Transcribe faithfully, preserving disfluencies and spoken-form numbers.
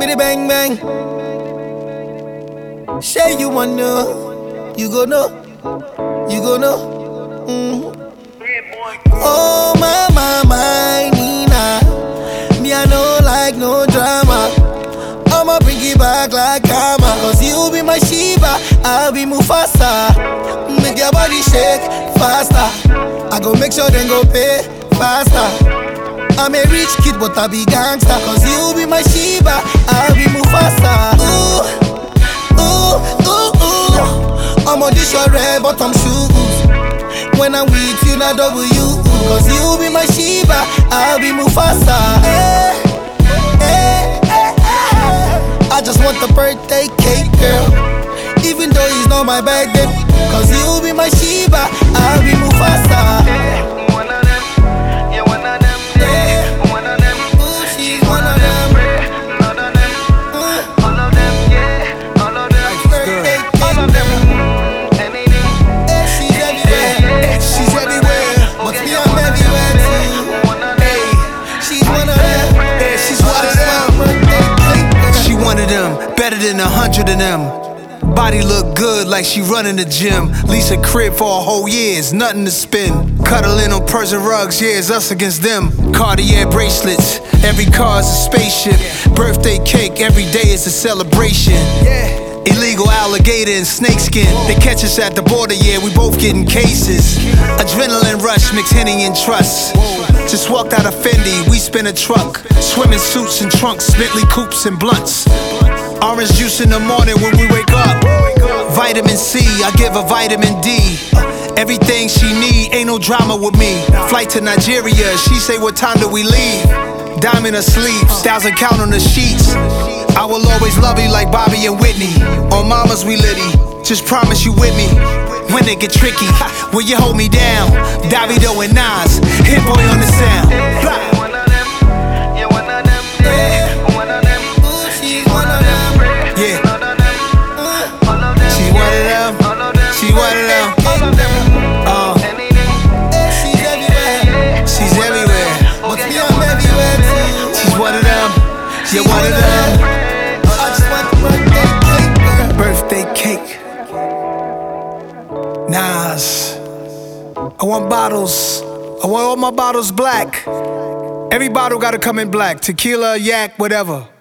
Biddy bang bang. Say you want know, you go know, you go know. Mm-hmm. Oh my my my Nina, me I know like no drama. I'ma bring it back like karma. Cause you be my Shiva, I'll be Mufasa. Make your body shake faster. I go make sure they go pay faster. I'm a rich kid but I be gangster. Cause you be my Shiva, I'll be Mufasa. Ooh, ooh, ooh, ooh. I'm on this your red bottom shoes. When I'm with you, not double you. Cause you be my Shiva, I'll be Mufasa. Hey, hey, hey, hey. I just want the birthday cake, girl. Even though it's not my birthday. Cause you be my Shiva, I'll be Mufasa. One of them, yeah, one of them, yeah, one of them. Ooh, she's one of them. All of them, all of them, yeah, all of them. Birthday cake, All of them, anything. hey, she's everywhere. She's everywhere. But me, I'm everywhere too. One of them, Hey, she's one of them. Yeah, she's one of them. Birthday cake, girl. She one of them, better than a hundred of them. Body look good like she running the gym. Lease a crib for a whole year, it's nothing to spend. Cuddling on Persian rugs, yeah, it's us against them. Cartier bracelets, every car's a spaceship. Birthday cake, every day is a celebration. Illegal alligator and snakeskin. They catch us at the border, yeah, we both getting cases. Adrenaline rush, mix Henny and trust. Just walked out of Fendi, we spin a truck. Swimming suits and trunks, Bentley coupes and blunts. Orange juice in the morning when we wake up. Vitamin C, I give her vitamin D. Everything she need, ain't no drama with me. Flight to Nigeria, she say what time do we leave? Diamond her sleeves, thousand count on the sheets. I will always love you like Bobby and Whitney. On mamas we litty, just promise you with me. When it get tricky, will you hold me down? Davido and Nas, hit boy on the sound. Blah. one of them, yeah, one of them, yeah, one of them. Ooh, she's one of them. Yeah, All of them, all of them. she one of them. All of them, She one of them. all of them. Uh, Anything, Hey, she's everywhere. she's everywhere. But me, I'm everywhere too. She's one of them. You're one of them. I just want the birthday cake, girl. Birthday cake. Nas. I want bottles. I want all my bottles black. Every bottle gotta come in black. Tequila, yak, whatever.